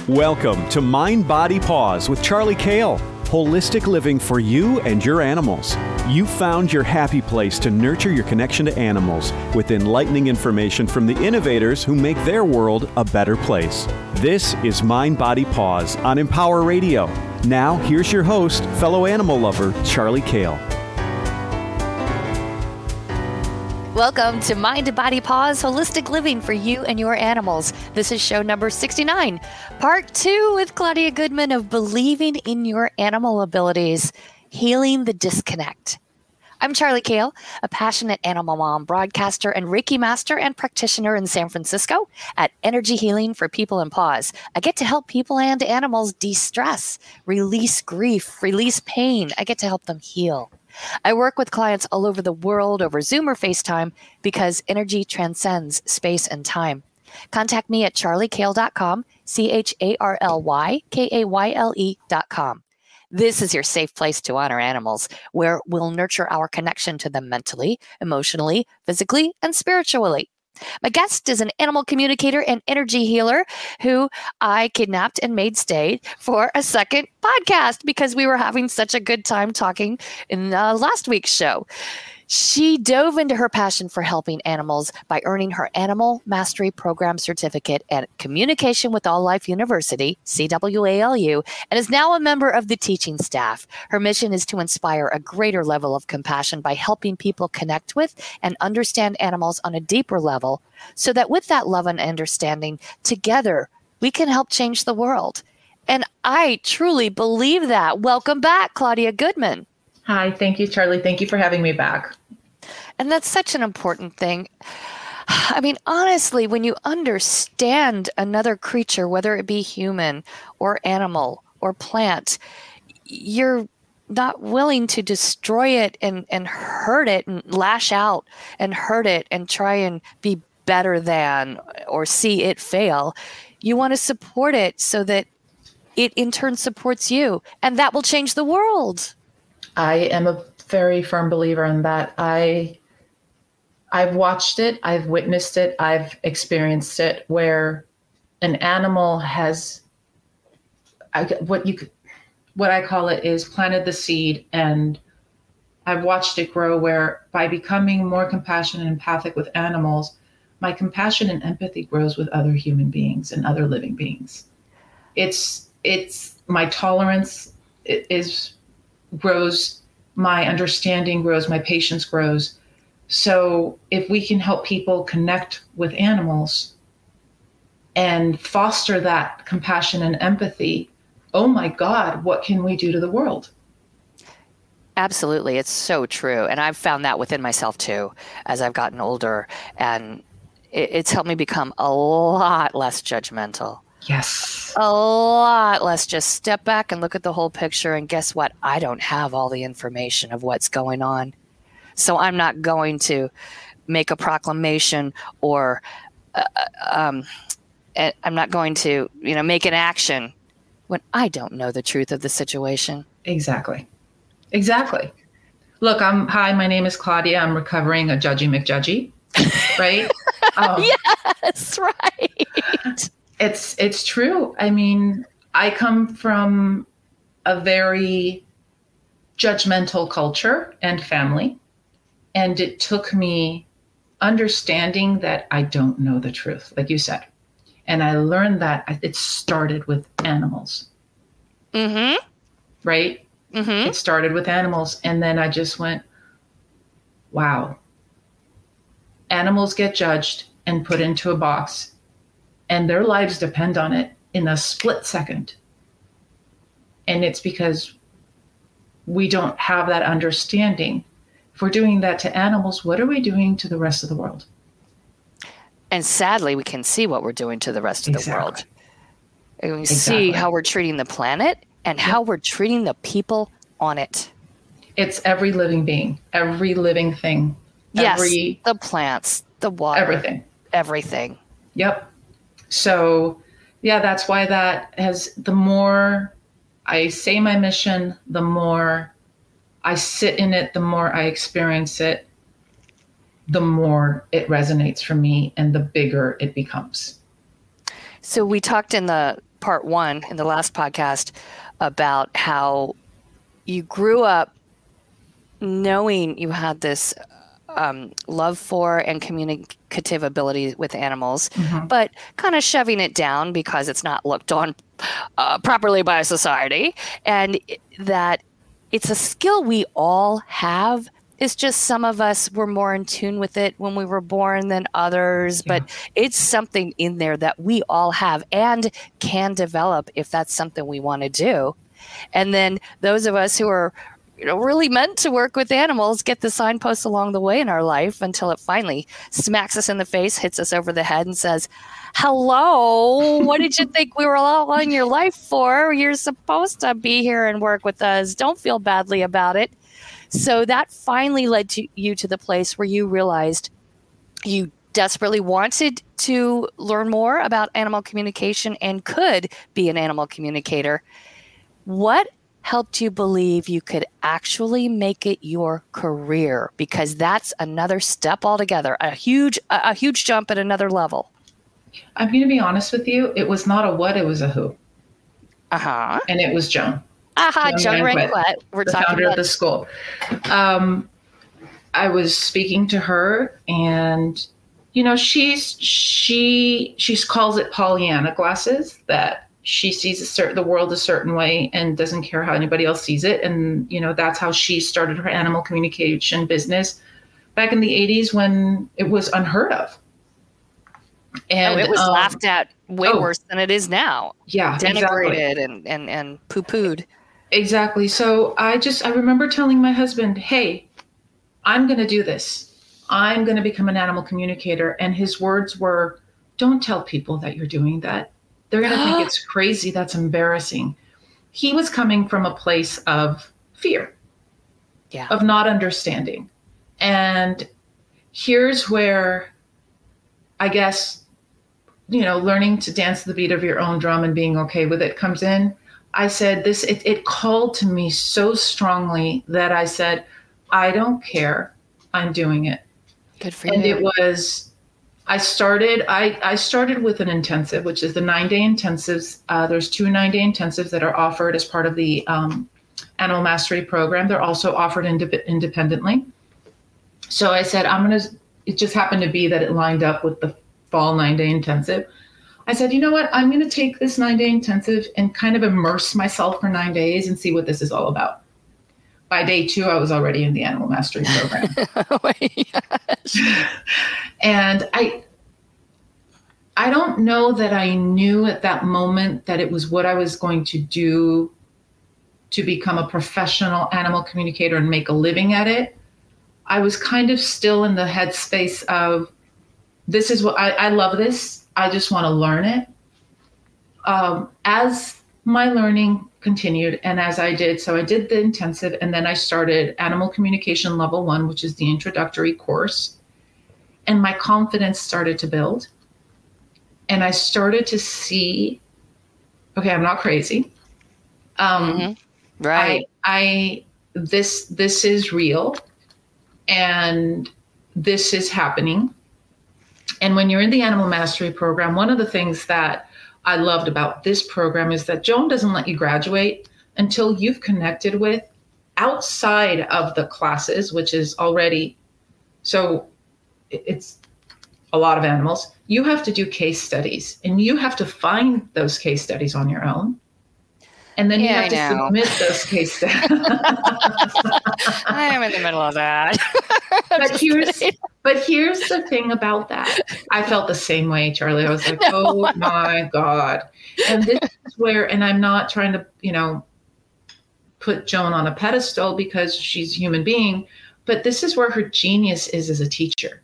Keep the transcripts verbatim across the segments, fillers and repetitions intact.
Welcome to Mind Body Pause with Charlie Kale. Holistic living for you and your animals. You found your happy place to nurture your connection to animals with enlightening information from the innovators who make their world a better place. This is Mind Body Pause on Empower Radio. Now, here's your host, fellow animal lover, Charlie Kale. Welcome to Mind Body Pause, Holistic Living for You and Your Animals. This is show number sixty-nine, part two with Claudia Goodman of Believing in Your Animal Abilities, Healing the Disconnect. I'm Charlie Kale, a passionate animal mom, broadcaster, and Reiki master and practitioner in San Francisco at Energy Healing for People and Paws. I get to help people and animals de-stress, release grief, release pain. I get to help them heal. I work with clients all over the world over Zoom or FaceTime because energy transcends space and time. Contact me at charlie kale dot com, C H A R L Y K A Y L E dot com. This is your safe place to honor animals, where we'll nurture our connection to them mentally, emotionally, physically, and spiritually. My guest is an animal communicator and energy healer who I kidnapped and made stay for a second podcast because we were having such a good time talking in uh, last week's show. She dove into her passion for helping animals by earning her Animal Mastery Program certificate at Communication with All Life University, C W A L U, and is now a member of the teaching staff. Her mission is to inspire a greater level of compassion by helping people connect with and understand animals on a deeper level, so that with that love and understanding, together, we can help change the world. And I truly believe that. Welcome back, Claudia Goodman. Hi, thank you, Charlie. Thank you for having me back. And that's such an important thing. I mean, honestly, when you understand another creature, whether it be human or animal or plant, you're not willing to destroy it and, and hurt it and lash out and hurt it and try and be better than or see it fail. You want to support it so that it in turn supports you, and that will change the world. I am a very firm believer in that. I, I've watched it, I've witnessed it, I've experienced it, where an animal has, I, what you, what I call it is planted the seed, and I've watched it grow. Where by becoming more compassionate and empathic with animals, my compassion and empathy grows with other human beings and other living beings. It's it's my tolerance is. grows, my understanding grows, my patience grows. So if we can help people connect with animals and foster that compassion and empathy, oh my God, what can we do to the world? Absolutely. It's so true. And I've found that within myself too, as I've gotten older, and it, it's helped me become a lot less judgmental. Yes. A lot less. Just step back and look at the whole picture. And guess what? I don't have all the information of what's going on. So I'm not going to make a proclamation or uh, um, I'm not going to, you know, make an action when I don't know the truth of the situation. Exactly. Exactly. Look, I'm, hi, my name is Claudia. I'm recovering a Judgy McJudgy, right? Um, yes, right. It's it's true. I mean, I come from a very judgmental culture and family, and it took me understanding that I don't know the truth, like you said. And I learned that it started with animals. Mm-hmm. Right? Mm-hmm. It started with animals. And then I just went, wow. Animals get judged and put into a box, and their lives depend on it in a split second. And it's because we don't have that understanding. If we're doing that to animals, what are we doing to the rest of the world? And sadly, we can see what we're doing to the rest of exactly. the world. And we exactly. see how we're treating the planet and yep. how we're treating the people on it. It's every living being, every living thing. Yes, every, the plants, the water. Everything. Everything. Yep. So, yeah, that's why that has, the more I say my mission, the more I sit in it, the more I experience it, the more it resonates for me and the bigger it becomes. So we talked in the part one in the last podcast about how you grew up knowing you had this um, love for and communicative ability with animals, mm-hmm. but kind of shoving it down because it's not looked on uh, properly by society, and that it's a skill we all have. It's just some of us were more in tune with it when we were born than others, yeah. but it's something in there that we all have and can develop if that's something we want to do. And then those of us who are, you know, really meant to work with animals get the signposts along the way in our life until it finally smacks us in the face, hits us over the head and says, hello, what did you think we were all on your life for? You're supposed to be here and work with us. Don't feel badly about it. So that finally led to you to the place where you realized you desperately wanted to learn more about animal communication and could be an animal communicator. What helped you believe you could actually make it your career? Because that's another step altogether, a huge, a, a huge jump at another level. I'm going to be honest with you. It was not a what, it was a who. Uh-huh. And it was Joan. Aha, Joan Ranquet. We're the talking founder about of the school. Um, I was speaking to her, and you know, she's she she calls it Pollyanna glasses, that she sees a certain the world a certain way and doesn't care how anybody else sees it. And you know, that's how she started her animal communication business back in the eighties when it was unheard of. And oh, it was um, laughed at way oh, worse than it is now. Yeah, denigrated exactly. and and and poo-pooed. Exactly. So I just, I remember telling my husband, hey, I'm going to do this. I'm going to become an animal communicator. And his words were, don't tell people that you're doing that. They're going to think it's crazy. That's embarrassing. He was coming from a place of fear, yeah, of not understanding. And here's where, I guess, you know, learning to dance to the beat of your own drum and being okay with it comes in. I said this, it, it called to me so strongly that I said, I don't care. I'm doing it. Good for and you. And it was, I started, I, I started with an intensive, which is the nine day intensives. Uh, there's two nine day intensives that are offered as part of the um, Animal Mastery program. They're also offered ind- independently. So I said, I'm going to, it just happened to be that it lined up with the fall nine day intensive. I said, you know what, I'm going to take this nine day intensive and kind of immerse myself for nine days and see what this is all about. By day two, I was already in the Animal Mastery program. Oh my gosh. And I, I don't know that I knew at that moment that it was what I was going to do to become a professional animal communicator and make a living at it. I was kind of still in the headspace of, this is what I, I love this. I just want to learn it. Um, as my learning continued and as I did, so I did the intensive and then I started Animal Communication Level One, which is the introductory course. And my confidence started to build. And I started to see, okay, I'm not crazy. Um, mm-hmm. Right. I, I, this, this is real and this is happening. And when you're in the Animal Mastery program, one of the things that I loved about this program is that Joan doesn't let you graduate until you've connected with outside of the classes, which is already, so it's a lot of animals. You have to do case studies and you have to find those case studies on your own. And then yeah, you have to submit those case studies. I am in the middle of that. But here's, but here's the thing about that. I felt the same way, Charlie. I was like, no. Oh my God. And this is where, and I'm not trying to, you know, put Joan on a pedestal because she's a human being, but this is where her genius is as a teacher.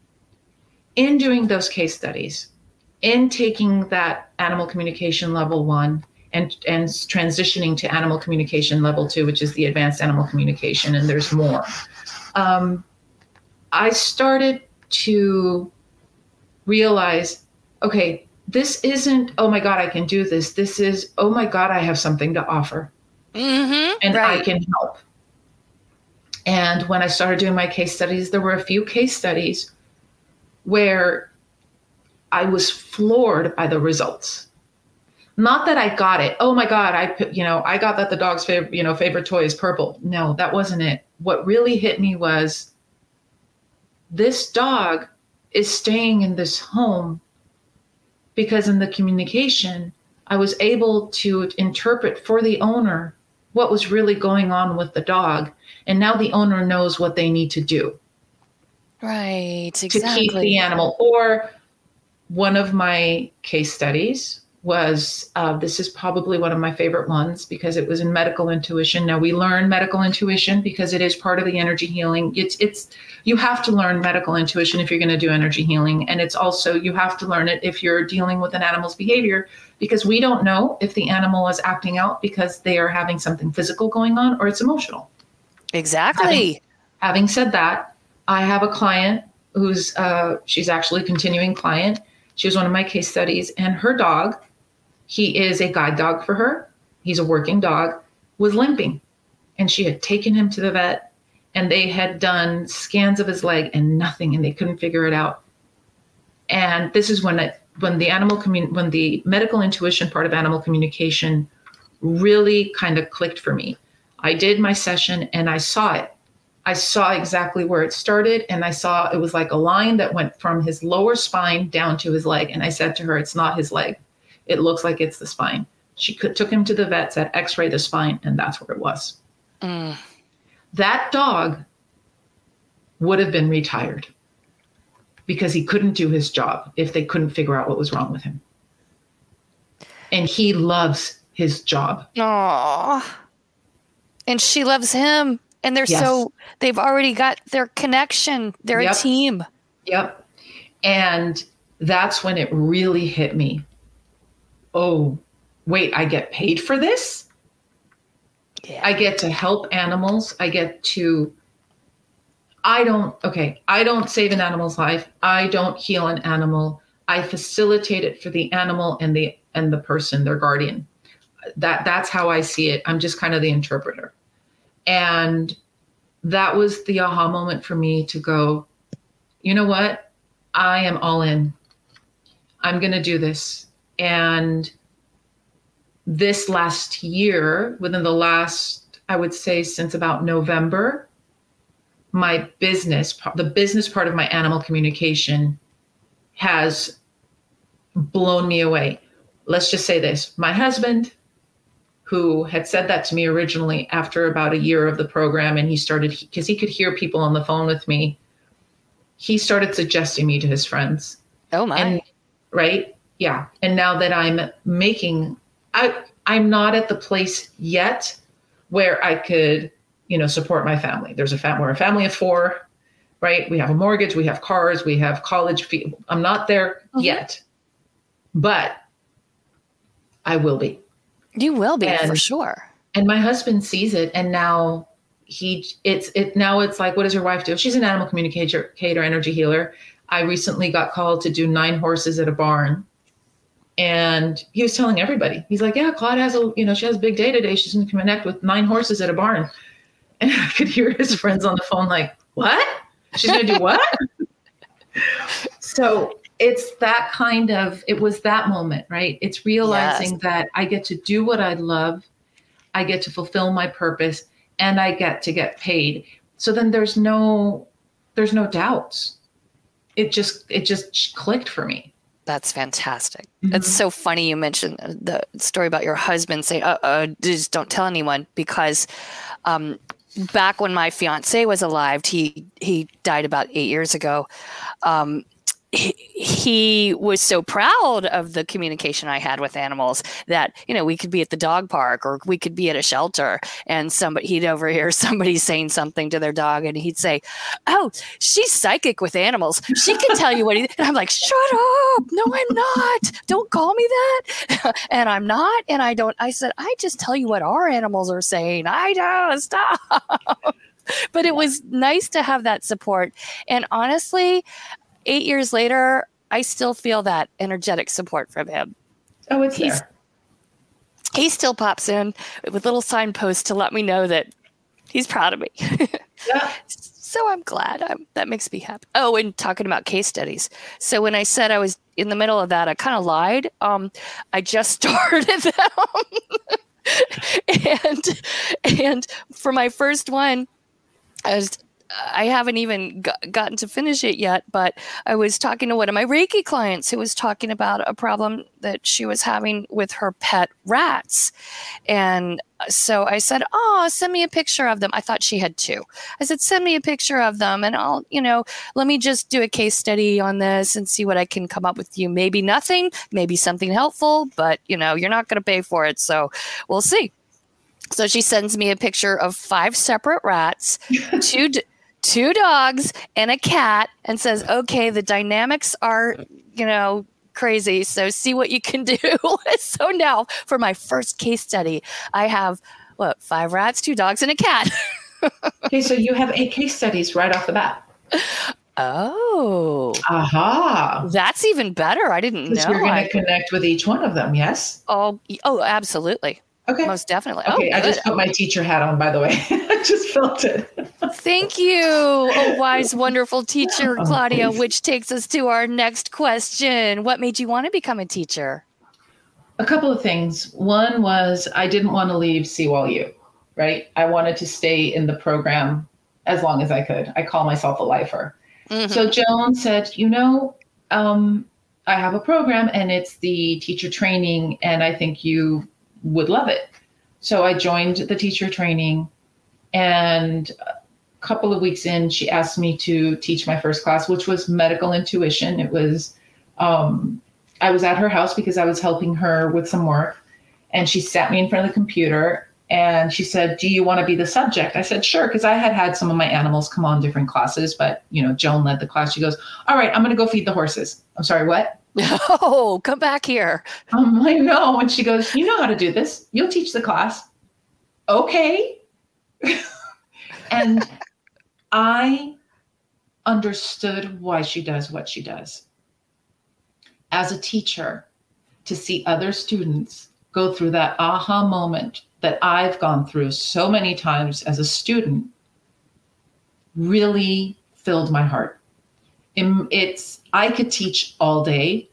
In doing those case studies, in taking that Animal Communication Level One, And, and transitioning to Animal Communication Level Two, which is the advanced animal communication, and there's more. Um, I started to realize, okay, this isn't, oh my God, I can do this. This is, oh my God, I have something to offer. Mm-hmm, and right. I can help. And when I started doing my case studies, there were a few case studies where I was floored by the results. Not that I got it. Oh my God, I, you know, I got that the dog's favorite, you know, favorite toy is purple. No, that wasn't it. What really hit me was this dog is staying in this home because in the communication, I was able to interpret for the owner what was really going on with the dog. And now the owner knows what they need to do. Right, exactly. To keep the animal. Or one of my case studies was, uh, this is probably one of my favorite ones because it was in medical intuition. Now we learn medical intuition because it is part of the energy healing. It's, it's, you have to learn medical intuition if you're going to do energy healing. And it's also, you have to learn it if you're dealing with an animal's behavior, because we don't know if the animal is acting out because they are having something physical going on or it's emotional. Exactly. Having, having said that, I have a client who's, uh, she's actually a continuing client. She was one of my case studies, and her dog, he is a guide dog for her. He's a working dog, was limping, and she had taken him to the vet, and they had done scans of his leg and nothing, and they couldn't figure it out. And this is when it, when the animal commun- when the medical intuition part of animal communication really kind of clicked for me. I did my session and I saw it. I saw exactly where it started, and I saw it was like a line that went from his lower spine down to his leg. And I said to her, it's not his leg. It looks like it's the spine. She could, took him to the vet, said x-ray the spine, and that's where it was. Mm. That dog would have been retired because he couldn't do his job if they couldn't figure out what was wrong with him. And he loves his job. Aww. And she loves him. And they're yes. so, they've already got their connection. They're yep. a team. Yep. And that's when it really hit me. Oh, wait, I get paid for this? Yeah. I get to help animals. I get to, I don't, okay, I don't save an animal's life. I don't heal an animal. I facilitate it for the animal and the and the person, their guardian. That that's how I see it. I'm just kind of the interpreter. And that was the aha moment for me to go, you know what? I am all in. I'm going to do this. And this last year, within the last, I would say since about November, my business, the business part of my animal communication has blown me away. Let's just say this. My husband, who had said that to me originally after about a year of the program, and he started, because he could hear people on the phone with me, he started suggesting me to his friends. Oh my. And, right? Yeah. And now that I'm making, I, I'm not at the place yet where I could, you know, support my family. There's a fam- we're a family of four, right? We have a mortgage, we have cars, we have college fee. I'm not there mm-hmm. yet, but I will be. You will be and, for sure. And my husband sees it, and now he, it's it now it's like, what does your wife do? She's an animal communicator, energy healer. I recently got called to do nine horses at a barn, and he was telling everybody, he's like, yeah, Claude has a, you know, she has a big day today. She's going to connect with nine horses at a barn. And I could hear his friends on the phone like, what? She's going to do what? So it's that kind of, it was that moment, right? It's realizing yes. that I get to do what I love. I get to fulfill my purpose, and I get to get paid. So then there's no, there's no doubts. It just, it just clicked for me. That's fantastic. Mm-hmm. It's so funny you mentioned the story about your husband saying, uh, uh, just don't tell anyone, because um, back when my fiance was alive, he, he died about eight years ago. Um, he, he was so proud of the communication I had with animals that, you know, we could be at the dog park or we could be at a shelter, and somebody, he'd overhear somebody saying something to their dog, and he'd say, oh, she's psychic with animals. She can tell you what he, and I'm like, shut up. No, I'm not. Don't call me that. And I'm not. And I don't, I said, I just tell you what our animals are saying. I don't stop. But it was nice to have that support. And honestly, eight years later, I still feel that energetic support from him. Oh, it's He's, there. He still pops in with little signposts to let me know that he's proud of me. Yeah. So I'm glad. I'm, that makes me happy. Oh, and talking about case studies. So when I said I was in the middle of that, I kind of lied. Um, I just started them. and and for my first one, I was I haven't even got, gotten to finish it yet, but I was talking to one of my Reiki clients who was talking about a problem that she was having with her pet rats. And so I said, oh, send me a picture of them. I thought she had two. I said, send me a picture of them and I'll, you know, let me just do a case study on this and see what I can come up with you. Maybe nothing, maybe something helpful, but, you know, you're not going to pay for it. So we'll see. So she sends me a picture of five separate rats, two d- two dogs, and a cat, and says, okay, the dynamics are, you know, crazy. So see what you can do. So now for my first case study, I have, what, five rats, two dogs, and a cat. Okay, so you have eight case studies right off the bat. Oh. Aha. That's even better. I didn't know. Because you're going I- to connect with each one of them, yes? Oh, oh, absolutely. Okay. Most definitely. Okay, oh, I just put my teacher hat on, by the way. I just felt it. Thank you, oh wise, wonderful teacher, Oh, Claudia, please. which takes us to our next question. What made you want to become a teacher? A couple of things. One was I didn't want to leave C W U, right? I wanted to stay in the program as long as I could. I call myself a lifer. Mm-hmm. So Joan said, you know, um, I have a program and it's the teacher training and I think you would love it. So I joined the teacher training and a couple of weeks in, she asked me to teach my first class, which was medical intuition. It was, um, I was at her house because I was helping her with some work and she sat me in front of the computer and she said, do you want to be the subject? I said, sure. Cause I had had some of my animals come on different classes, but you know, Joan led the class. She goes, all right, I'm going to go feed the horses. I'm sorry, what? Oh, come back here. I'm like, no. And she goes, you know how to do this. You'll teach the class. Okay. And I understood why she does what she does. As a teacher, to see other students go through that aha moment that I've gone through so many times as a student really filled my heart. It's, I could teach all day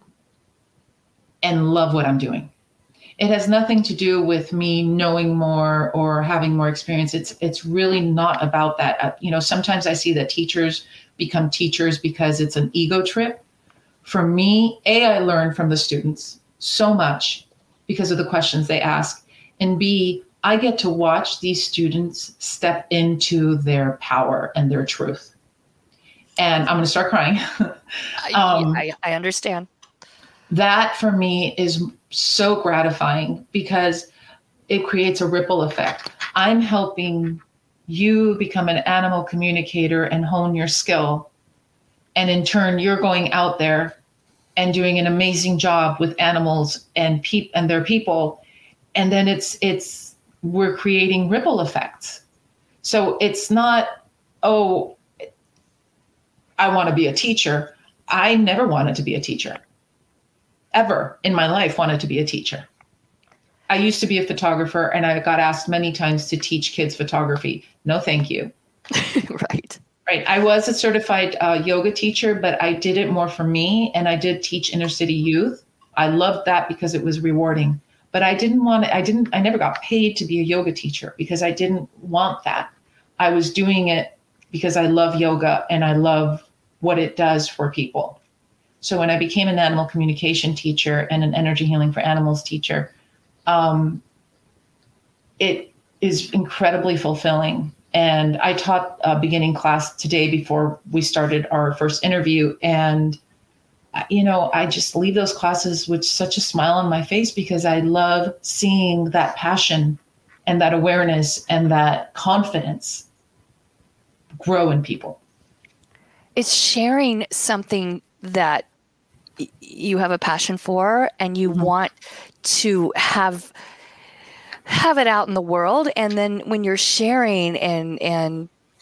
and love what I'm doing. It has nothing to do with me knowing more or having more experience. It's it's really not about that. Uh, you know, sometimes I see that teachers become teachers because it's an ego trip. For me, A, I learn from the students so much because of the questions they ask. And B, I get to watch these students step into their power and their truth. And I'm going to start crying. um, I, I understand. That for me is so gratifying because it creates a ripple effect. I'm helping you become an animal communicator and hone your skill. And in turn, you're going out there and doing an amazing job with animals and peop- and their people. And then it's, it's, we're creating ripple effects. So it's not, oh, I want to be a teacher. I never wanted to be a teacher. Ever in my life wanted to be a teacher. I used to be a photographer and I got asked many times to teach kids photography. No, thank you. Right. Right. I was a certified uh, yoga teacher, but I did it more for me and I did teach inner city youth. I loved that because it was rewarding, but I didn't want to, I didn't, I never got paid to be a yoga teacher because I didn't want that. I was doing it because I love yoga and I love what it does for people. So when I became an animal communication teacher and an energy healing for animals teacher, um, it is incredibly fulfilling. And I taught a beginning class today before we started our first interview. And, you know, I just leave those classes with such a smile on my face because I love seeing that passion and that awareness and that confidence grow in people. It's sharing something that y- you have a passion for and you mm-hmm. want to have have it out in the world. And then when you're sharing and and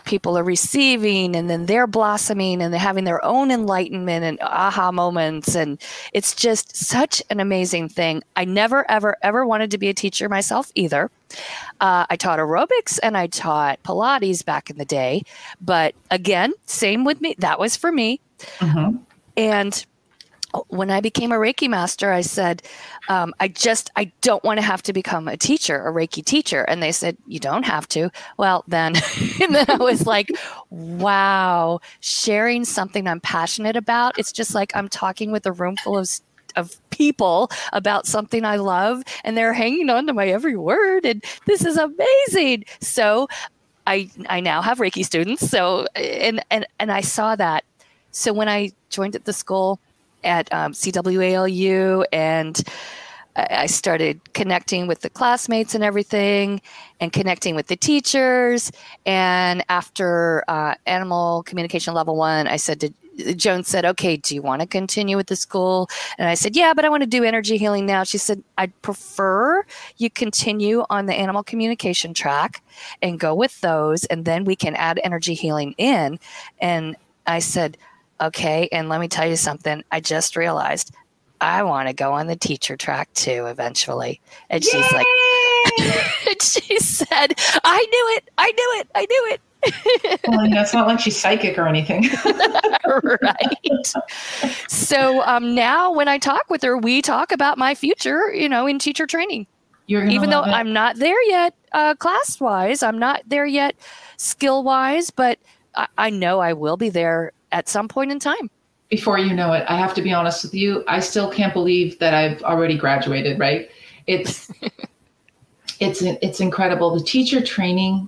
people are receiving, and then they're blossoming and they're having their own enlightenment and aha moments. And it's just such an amazing thing. I never, ever, ever wanted to be a teacher myself either. Uh, I taught aerobics and I taught Pilates back in the day. But again, same with me. That was for me. Mm-hmm. And when I became a Reiki master, I said, um, I just, I don't want to have to become a teacher, a Reiki teacher. And they said, you don't have to. Well, then, and then I was like, wow, sharing something I'm passionate about. It's just like I'm talking with a room full of of people about something I love, and they're hanging on to my every word. And this is amazing. So I, I now have Reiki students. So, and, and, and I saw that. So when I joined at the school, at um, C W A L U, and I started connecting with the classmates and everything, and connecting with the teachers. And after uh, animal communication level one, I said to Joan said, okay, do you want to continue with the school? And I said, yeah, but I want to do energy healing now. She said, I'd prefer you continue on the animal communication track and go with those, and then we can add energy healing in. And I said, okay, and let me tell you something. I just realized I want to go on the teacher track too eventually. And Yay! She's like, and she said, I knew it. I knew it. I knew it. Well, you know, it's not like she's psychic or anything. Right. So um, now when I talk with her, we talk about my future, you know, in teacher training. You're Even though it. I'm not there yet uh, class-wise, I'm not there yet skill-wise, but I, I know I will be there at some point in time. Before you know it, I have to be honest with you. I still can't believe that I've already graduated, right? It's it's it's incredible. The teacher training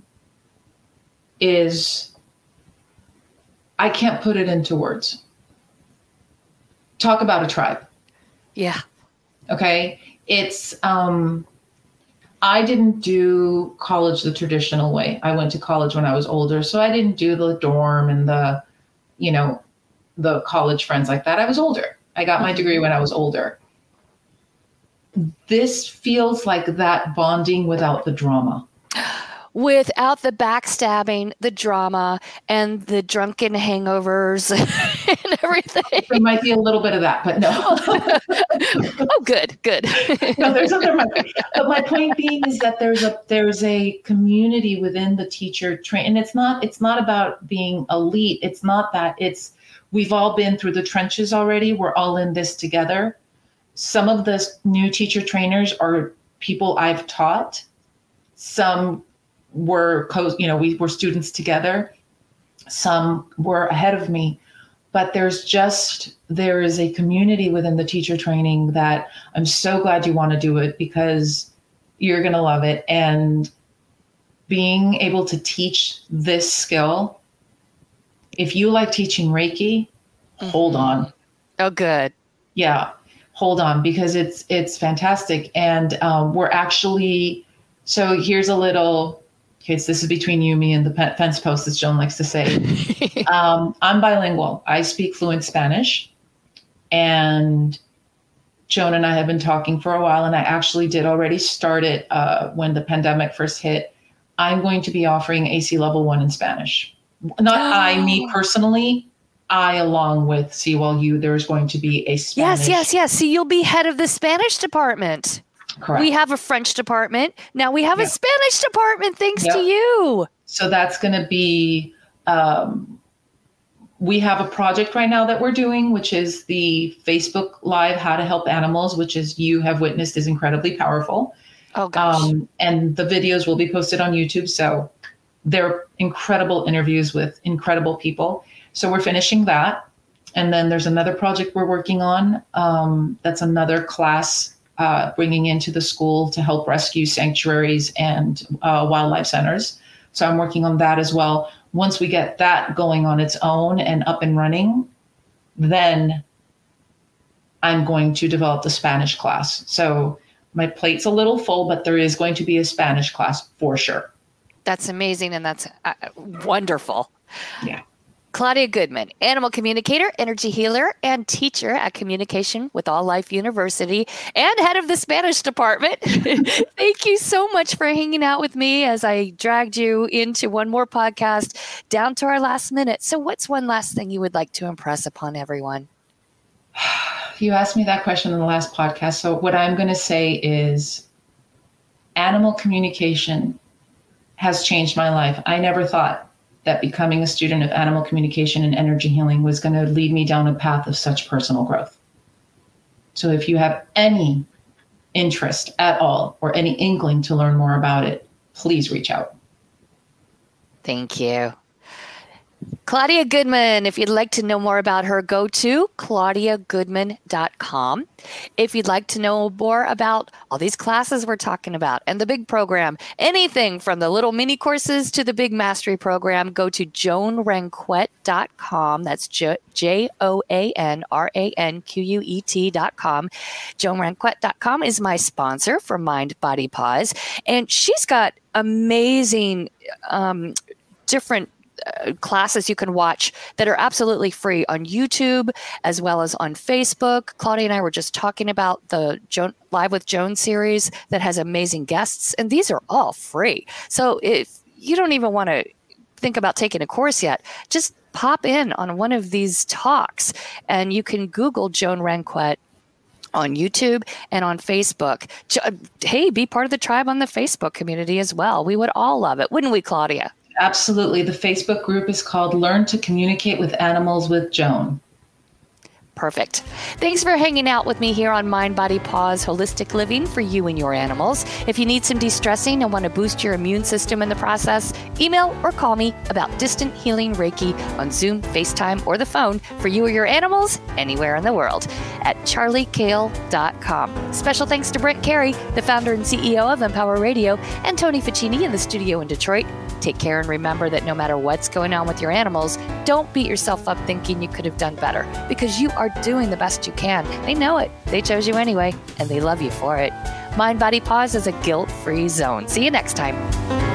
is, I can't put it into words. Talk about a tribe. Yeah. Okay. It's, um, I didn't do college the traditional way. I went to college when I was older. So I didn't do the dorm and the, you know, the college friends like that. I was older. I got my degree when I was older. This feels like that bonding without the drama. Without the backstabbing, the drama, and the drunken hangovers and everything. There might be a little bit of that, but no. Oh, good, good. No, there's other. But my point being is that there's a there's a community within the teacher train, and it's not it's not about being elite. It's not that. It's we've all been through the trenches already. We're all in this together. Some of the new teacher trainers are people I've taught. Some were, co- you know, we were students together. Some were ahead of me, but there's just, there is a community within the teacher training that I'm so glad you want to do it, because you're going to love it. And being able to teach this skill, if you like teaching Reiki, mm-hmm. hold on. Oh, good. Yeah. Hold on, because it's, it's fantastic. And um, we're actually, so here's a little, okay, so this is between you, me, and the fence post, as Joan likes to say. um, I'm bilingual. I speak fluent Spanish. And Joan and I have been talking for a while, and I actually did already start it uh, when the pandemic first hit. I'm going to be offering A C level one in Spanish. Not oh. I, me personally. I, along with C W L U, there's going to be a Spanish. Yes, yes, yes. So you'll be head of the Spanish department. Correct. We have a French department. Now we have yep. a Spanish department, thanks yep. to you. So that's going to be, um, we have a project right now that we're doing, which is the Facebook Live How to Help Animals, which is you have witnessed is incredibly powerful. Oh, gosh. Um, and the videos will be posted on YouTube. So they're incredible interviews with incredible people. So we're finishing that. And then there's another project we're working on. Um, that's another class uh, bringing into the school to help rescue sanctuaries and uh, wildlife centers. So I'm working on that as well. Once we get that going on its own and up and running, then I'm going to develop the Spanish class. So my plate's a little full, but there is going to be a Spanish class for sure. That's amazing. And that's uh, wonderful. Yeah. Claudia Goodman, animal communicator, energy healer, and teacher at Communication with All Life University and head of the Spanish department. Thank you so much for hanging out with me as I dragged you into one more podcast down to our last minute. So what's one last thing you would like to impress upon everyone? You asked me that question in the last podcast. So what I'm going to say is animal communication has changed my life. I never thought that becoming a student of animal communication and energy healing was going to lead me down a path of such personal growth. So if you have any interest at all or any inkling to learn more about it, please reach out. Thank you. Claudia Goodman, if you'd like to know more about her, go to claudia goodman dot com. If you'd like to know more about all these classes we're talking about and the big program, anything from the little mini courses to the big mastery program, go to joan ranquet dot com. That's J O A N R A N Q U E T dot com. joan ranquet dot com is my sponsor for Mind, Body, Paws. And she's got amazing um, different Uh, classes you can watch that are absolutely free on YouTube as well as on Facebook. Claudia and I were just talking about the Joan, Live with Joan series that has amazing guests, and these are all free. So if you don't even want to think about taking a course yet, just pop in on one of these talks, and you can Google Joan Ranquet on YouTube and on Facebook. Hey, be part of the tribe on the Facebook community as well. We would all love it, wouldn't we, Claudia? Absolutely. The Facebook group is called Learn to Communicate with Animals with Joan. Perfect. Thanks for hanging out with me here on Mind, Body, Paws, Holistic Living for you and your animals. If you need some de-stressing and want to boost your immune system in the process, email or call me about distant healing Reiki on Zoom, FaceTime, or the phone for you or your animals anywhere in the world at charlie kale dot com. Special thanks to Brent Carey, the founder and C E O of Empower Radio, and Tony Ficini in the studio in Detroit. Take care and remember that no matter what's going on with your animals, don't beat yourself up thinking you could have done better, because you are doing the best you can. They know it. They chose you anyway, and they love you for it. Mind, Body, Paws is a guilt-free zone. See you next time.